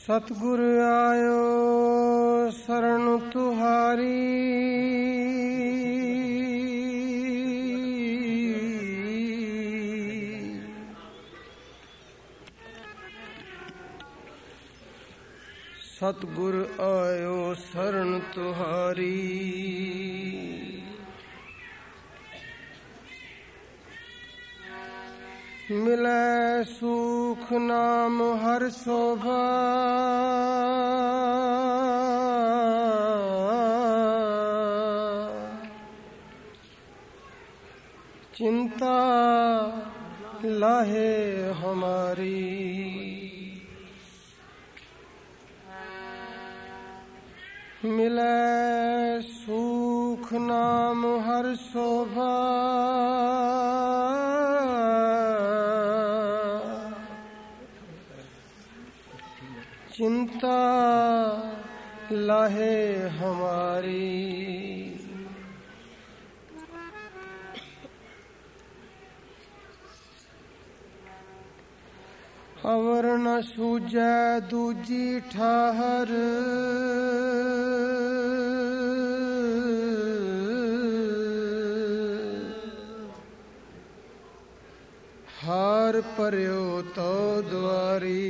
ਸਤਿਗੁਰ ਆਇਓ ਸਰਣ ਤੁਹਾਰੀ, ਸਤਿਗੁਰ ਆਇਓ ਸਰਣ ਤੁਹਾਰੀ। ਮਿਲੈ ਸੂਖ ਨਾਮ ਹਰਿ ਸੋਭਾ, ਚਿੰਤਾ ਲਾਹੇ ਹਮਾਰੀ। ਮਿਲੈ ਸੂਖ ਨਾਮ ਹਰਿ ਸੋਭਾ, चिंता लाहे हमारी। अवर न सूझै दूजी ठाहर, हार परयो तो द्वारी।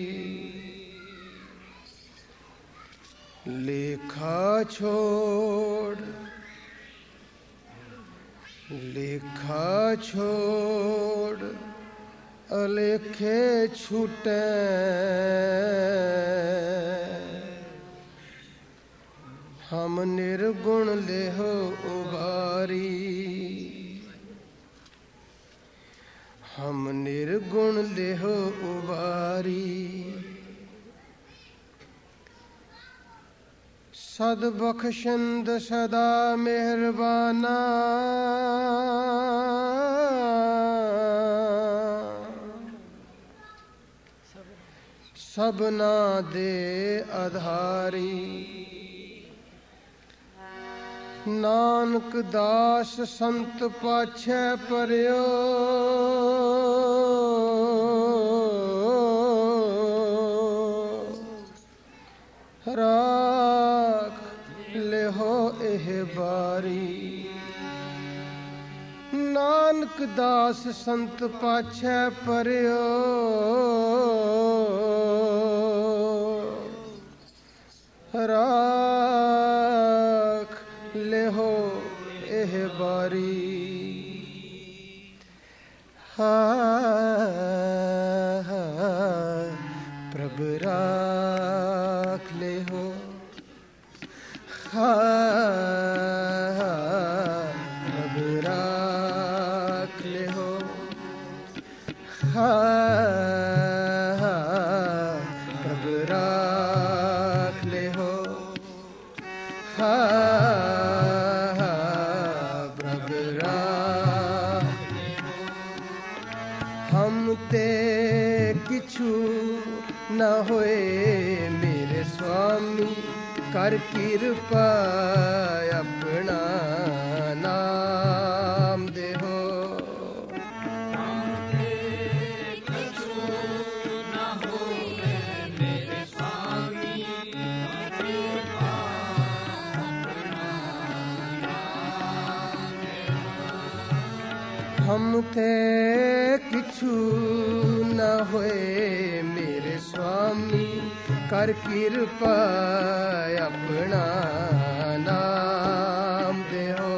लेखा छोड़ लेखा छोड़ अलेखे छूटे, हम निर्गुण लेहो उबारी। हम निर्गुण लेहो उबारी। सद बख्शिंद सदा मेहरबाना, सबना दे आधारी। नानक दास संत पाछै परयो, राख लेहो एह बारी। नानक दास संत पाछै परयो, राख लेहो एह बारी। हा प्रभ राख लेहो, हा प्रभ राख लेहो, हा प्रभ राख लेहो, हा प्रभ राख लेहो। हम ते किछु न होए मेरे स्वामी, कर किरपा अपना नाम देहो। हम ते किछु न होए मेरे स्वामी, कर किरपा अपना नाम देहो।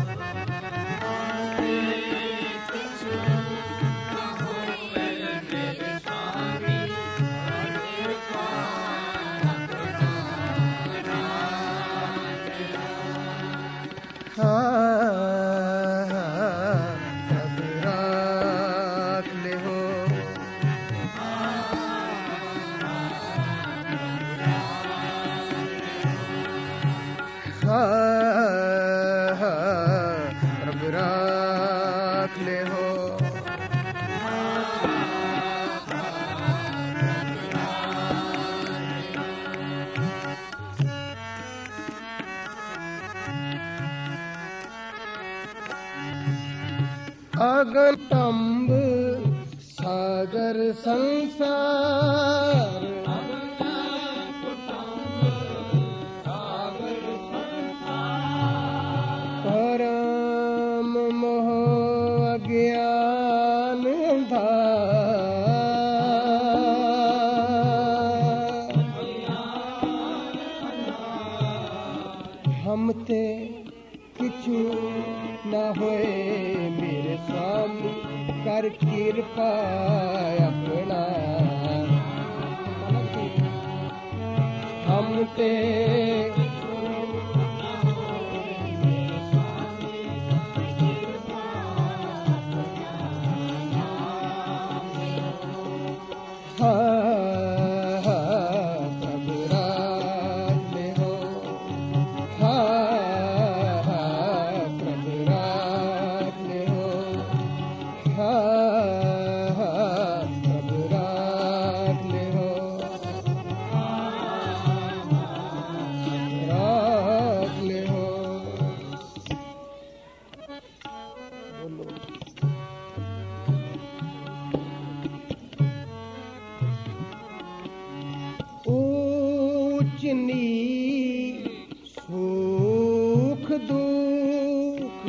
प्रभ राख लेहो, अगन तंब सागर संसार, हम ते किछु न होए मेरे स्वामी कर कृपा अपना हम ते सुख दुख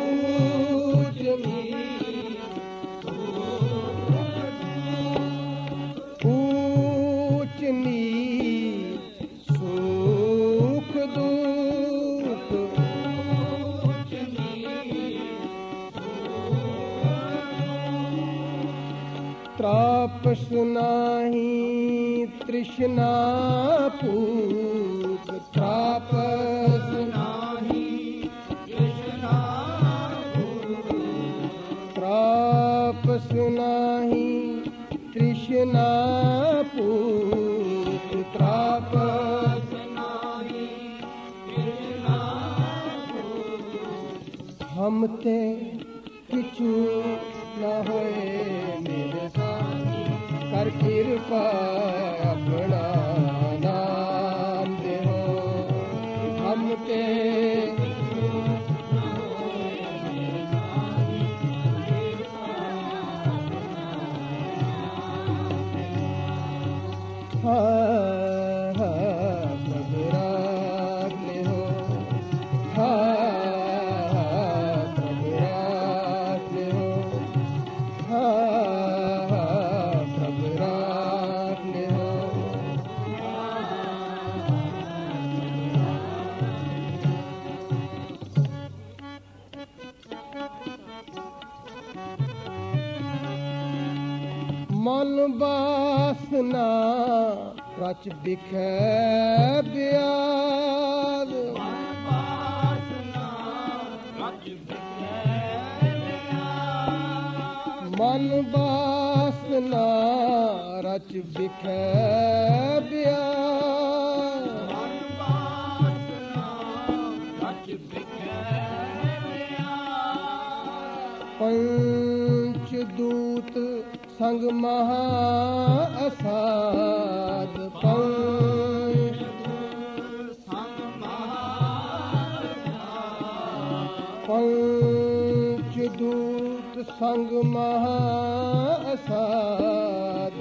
ऊंच नीच सुख दुख त्रापस नाही तृष्णा पूग त्रापस नाही तृष्णा पूग त्रापस नाही तृष्णा पूग त्रापस नाही तृष्णा पूग हम ते किछु न होए मेरे स्वामी कर कृपा अपना नाम दे हो हम ते प्रभु राख ले हो प्रभु राख ले हो प्रभु राख ले हो मन वासना रच बिखै ब्याद मन वासना रच बिखै ब्याद पंचदूत संग महा असाद पंचदूत संग महा असाद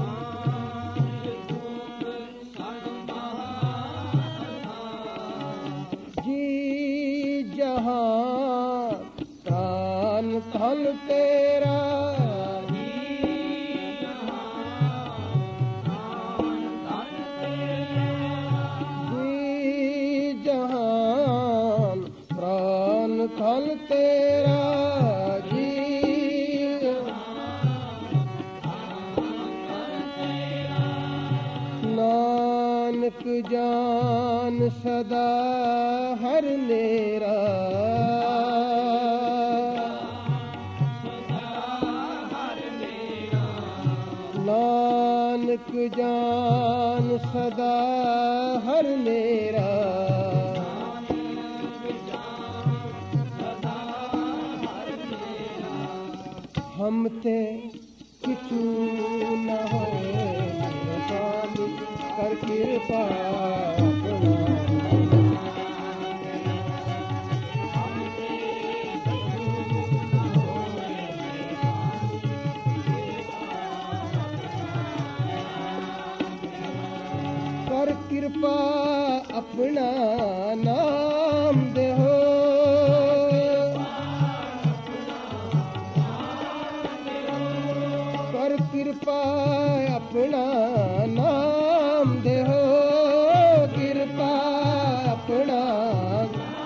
जी जहां प्राण धन तेरा धन तेरा जी नानक जान सदा हर मेरा नानक जान सदा हर मेरा हम ते किछु न होए मेरे स्वामी कर कृपा कर कृपा अपना नाम दे हो कृपा अपना नाम दे हो कृपा अपना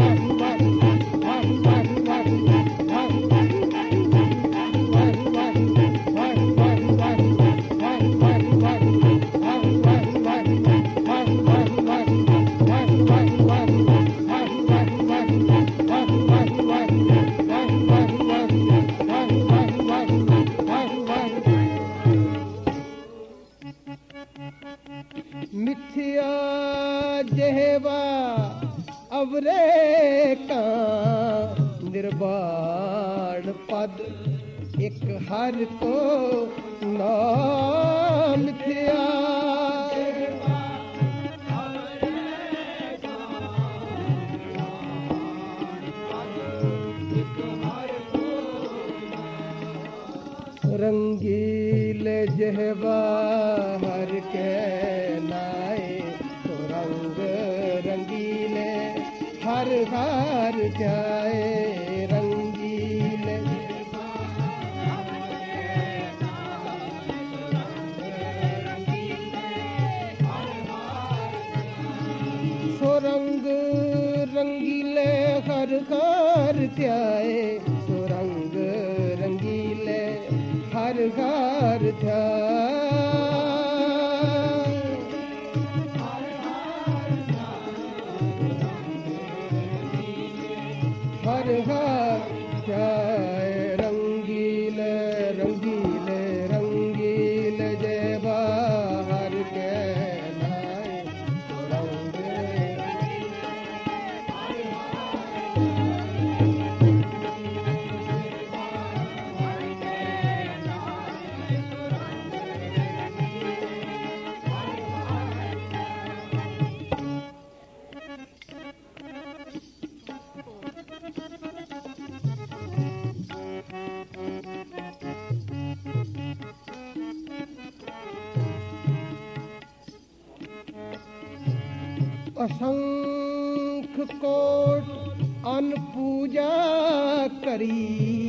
मिथ्या जहवा अवरे का निर्वाण पद एक हर को नाम मिथ्या रंगील जहवा हर के लाए तो रंग रंगीले हर हार जाए रंगील सो रंग रंगीले हर हार जाए सो रंग रंगीले हर घर था हर घर जाए रंगीले रंगीले रंगीले जय बाहर के लाए रंग असंख कोट अन पूजा करी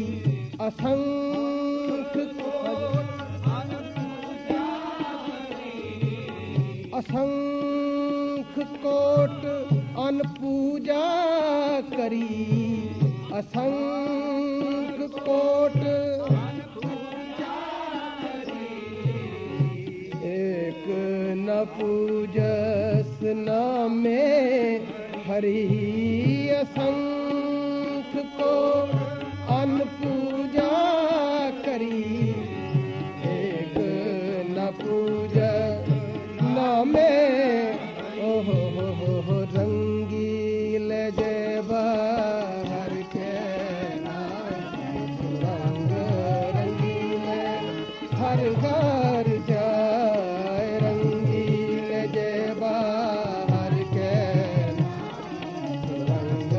असंख असंख कोट अन पूजा करी असंख कोट एक न पूजस नामे हरि असंख को अन पूजा करी एक न पूजा नामे ओहो हो रंगील जय बाहर के रंग रंगील हर घर जाए रंगील जय बाहर के रंग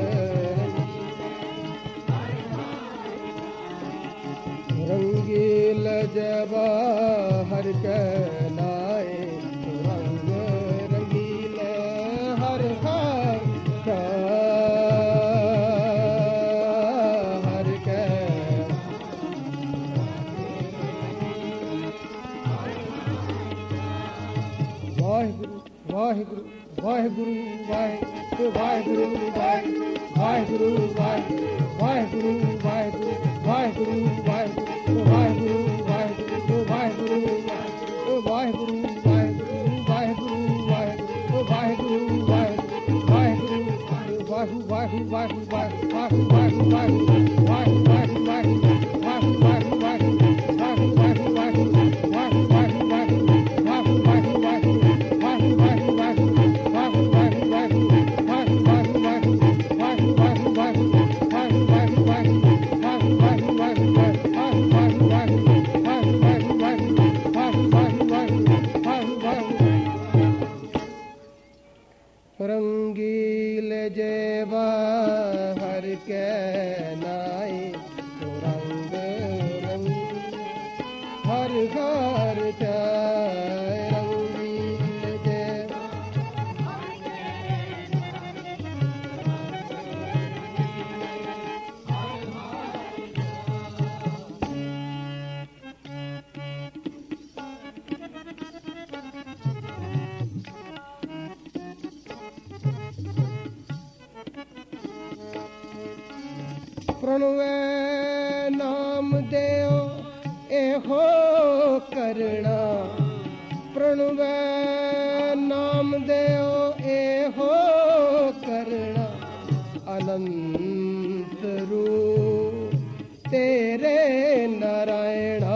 रंगील जय बाहर के लाए रंग रंगील हर घर हर के वाहिगुरु वाहिगुरु वाहिगुरु वाहिगुरु वाहिगुरु वाहिगुरु वाहिगुरु वाहिगुरु वाहिगुरु वाहिगुरु वाहिगुरु वाहिगुरु वाहिगुरु वाहिगुरु वाहिगुरु वाहिगुरु वाहिगुरु रंगील जय बाहर के नाई तो रंग रंग हर घर जाए रंगील जय प्रणवे नाम देओ एहो करना प्रणवे नाम देओ एहो करना अनंत रूप तेरे नारायणा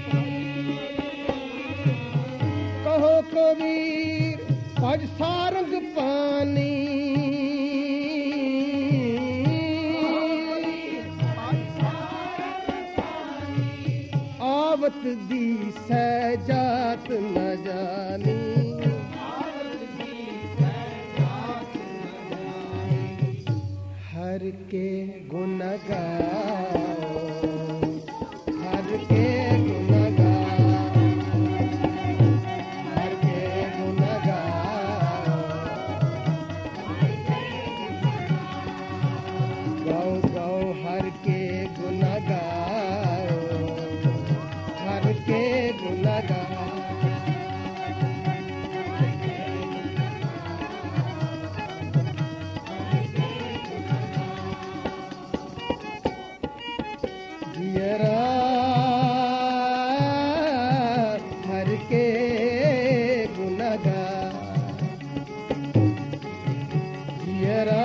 दी सजात न जानी, हर के गुण गाओ, हर के गुण गाओ, हर के गुण गाओ, गाओ गाओ हर के गुण गाओ, हर के गुण गाओ। हर के गुण गाओ, जियरा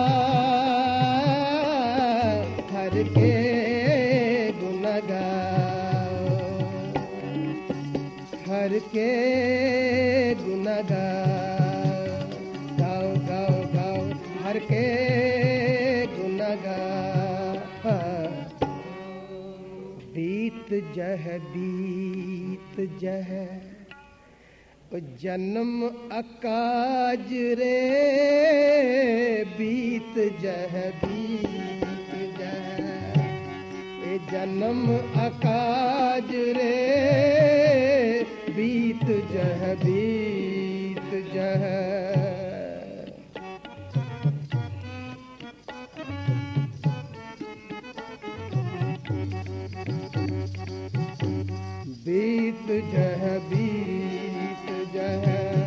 हर के गुण गाओ, हर के गुण गाओ, गाओ गाओ गाओ हर के गुण गाओ। बीत जह जन्म अकाज रे, बीत जह जन्म अकाज रे, बीत जह बीत जह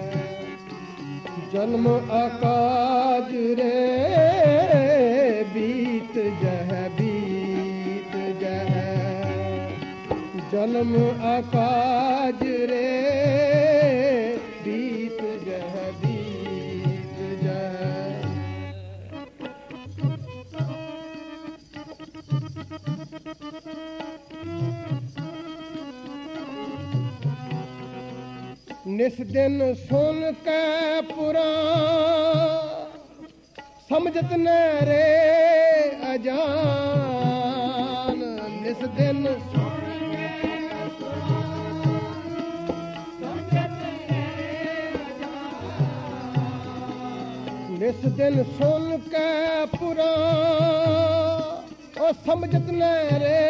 जन्म अकाज रे, बीत जह जन्म अकाज रे, बीत जह निस दिन सुन के पुराण, समझत न रे अजान, निस दिन निस दिन सुन के पुराण, ओ समझत न रे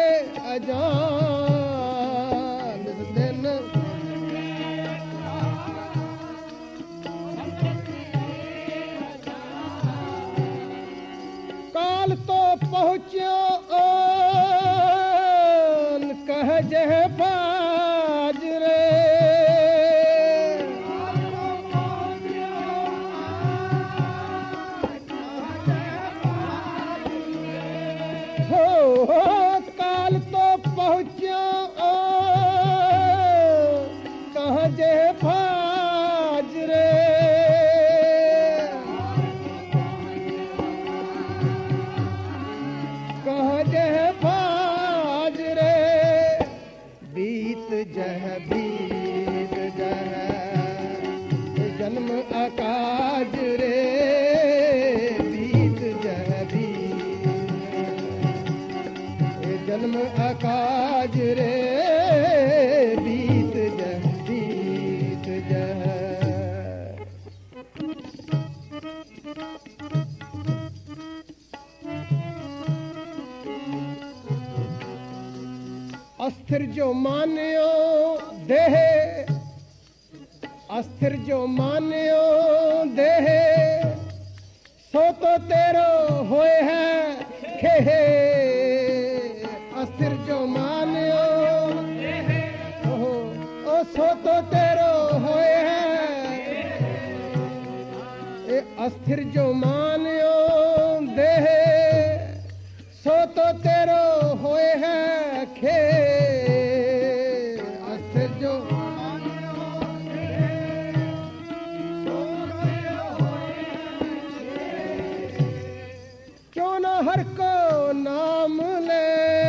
अजान, निस दिन काल तो पहुँचो कह जह बाज रे, हो काल तो पहुँचो कह जह बाज रे, बीत जह जन्म अकाज रे, बीत जह जन्म अकाज रे, बीत जह अस्थिर जो मान्यो देह, अस्थिर जो मान्यो देह, सो तो तेरो होए है खेहे, अस्थिर जो मान्यो ओ सो तो तेरो होए है, अस्थिर जो मान्यो देह, सो तो तेरो होए है खे, अस्थिर जो क्यों न हर को नाम ले,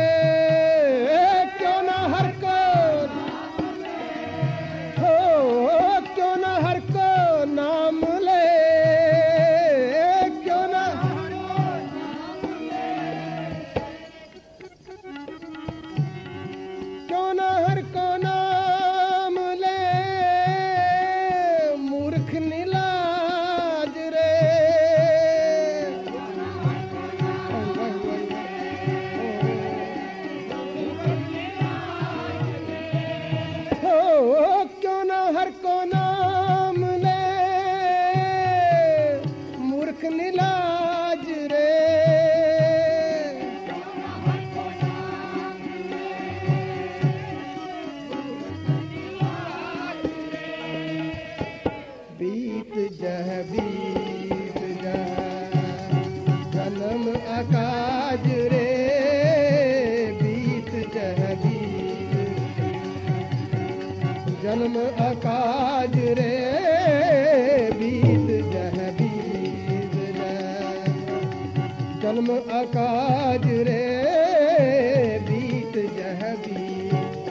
क्यों न हर को हो, क्यों न हर को नाम ले, क्यों न अकाज रे बीत जह बीत, जन्म अकाज रे बीत जह बीत, जन्म अकाज रे बीत जह बीत।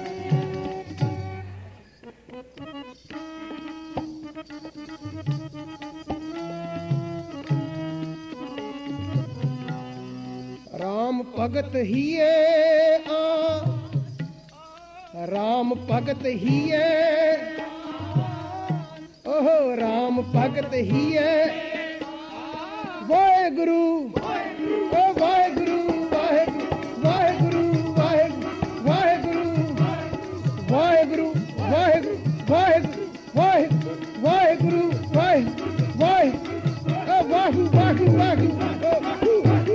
राम भगत हिए राम भगत हिए, ओहो राम भगत हिए, वाहेगुरु ओ वाहेगुरु वाहेगुरु वाहेगुरु वाहेगुरु वाहेगुरु वाहेगुरु वाहेगुरु वाहेगुरु वाहेगुरु वाहेगुरु वाहेगुरु वाहेगुरु वाहेगुरु।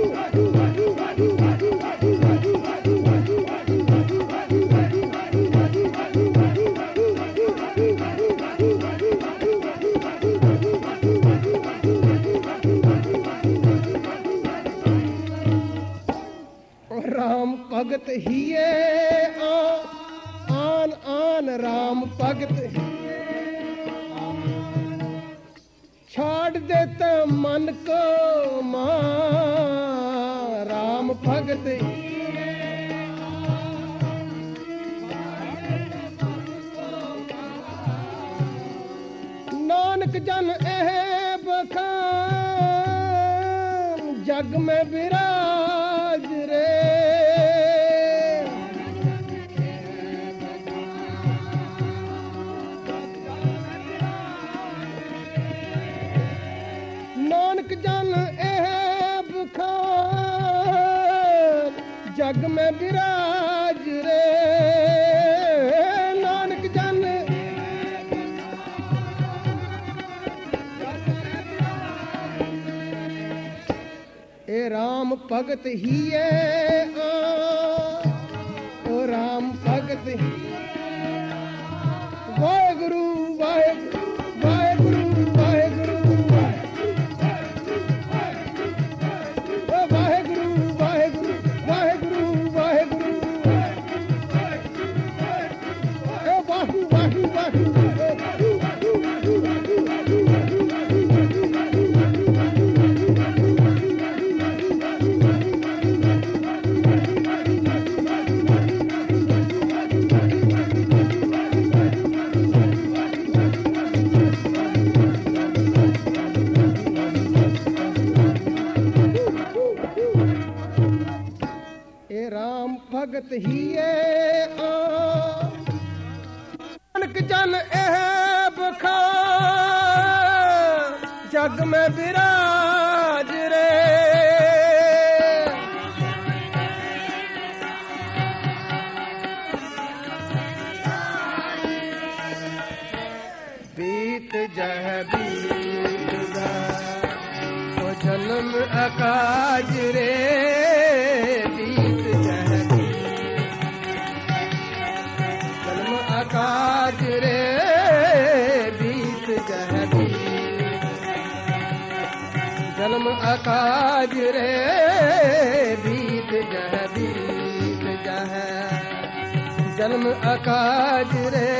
राम भगत हिए आन आन राम भगत छाड़ देता मन को मां राम भगत नानक जन एह बखान जग में विराज रे, नानक जन एह बखान जग में विराज रे, नानक जन ए राम भगत हिए ओ राम भगत वाहेगुरु वाहेगुरु वाहेगुरु वाहेगुरु वाहेगुरु वाहेगुरु वाहेगुरु वाहेगुरु वाहु वाहु वाहु भगत हिए नानक जन एह बखान जग में विराज रे, बीत जह बीत ओ जन्म अकाज रे बीत जह अकाज रे बीत जह बीत, जन्म अकाज रे बीत जह बीत जह, जन्म अकाज रे